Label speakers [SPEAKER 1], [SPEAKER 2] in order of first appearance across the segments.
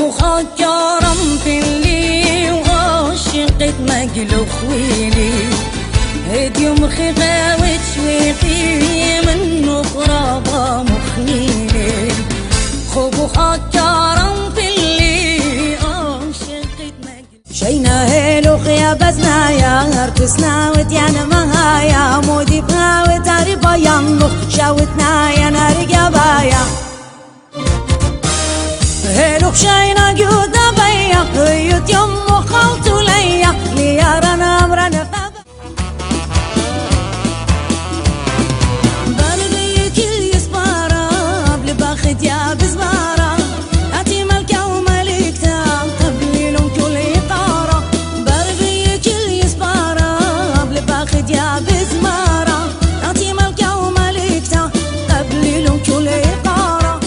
[SPEAKER 1] وخكرم في اللي وعشقت مقلو خويلي هدي مخي غاوت شويقي من قرابة مخنيلي خوب وخكرم في اللي عشقت مقلو شينا هيلو خيابزنا يا ارتسنا وديانا مهايا مودي بها وتاريبا ينلو شاوتنا يا نار قبايا هيلو شينا قيودنا بيا قيود يم وخلطو ليا ليارانا امرنا بابا باربي كل يسبارا بلباخد يا بزبارا اتي ملكة وملكتا قبليلهم كل يقارا باربي كل يسبارا بلباخد يا بزمارا اتي ملكة وملكتا قبليلهم كل يقارا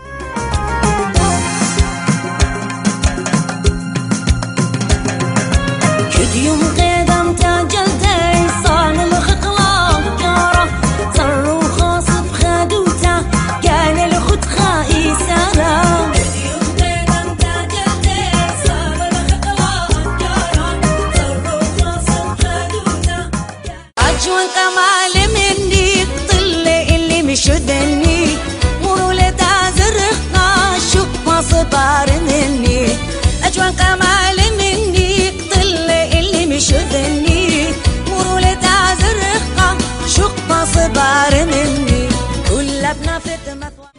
[SPEAKER 1] يوم قدم تجلتي صان الخطلة كارة صروا خاصب خدوتا كان الخد خائسانا يوم قدم تجلتي صان الخطلة كارة صروا خاصب خدوتا أجوان كمال مني طل اللي مشدني مرولة عزرقنا شوف ما صبار مني أجوان كمال شدني مرولة عزرقة شقة صبار مني كل ابنا فت مثوى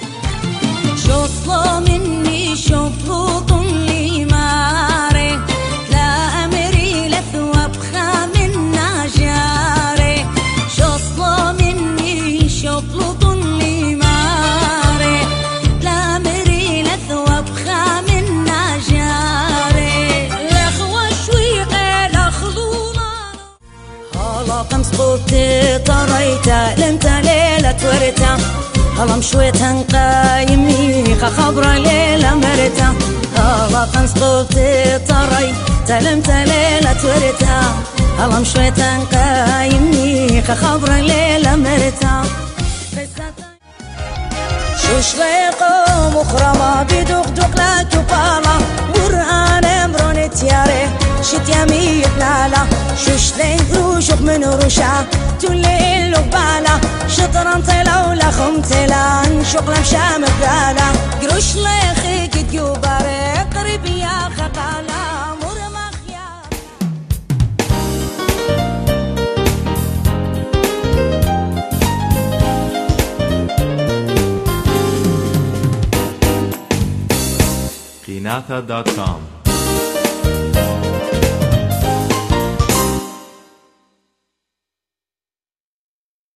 [SPEAKER 1] شطلو مني شطلو طلي ماري لا أمري لثوى بخا من نجاري شطلو مني شطلو طلي ماري لا أمري لثوى بخا من نجاري هلا مسقوطي طريتا لنتا ليلة ورتا هلا مشويتها نقايمي خبرة ليلة مرتا هلا مسقوطي طريتا لنتا ليلة ورتا هلا مشويتها نقايمي خبرة ليلة مرتا شوش ليقو مخرمة بدوق دوق لا تبالا قرآن امرون تياري شت يمي بلالا شوش لين روشوك من روشا تولي اللقبالا شطران طيلا ولا خمتلا شغلة مشام بلالا قروش ليخيك تجوباري قريب يا خقالا مرمخ يا
[SPEAKER 2] Kinatha.com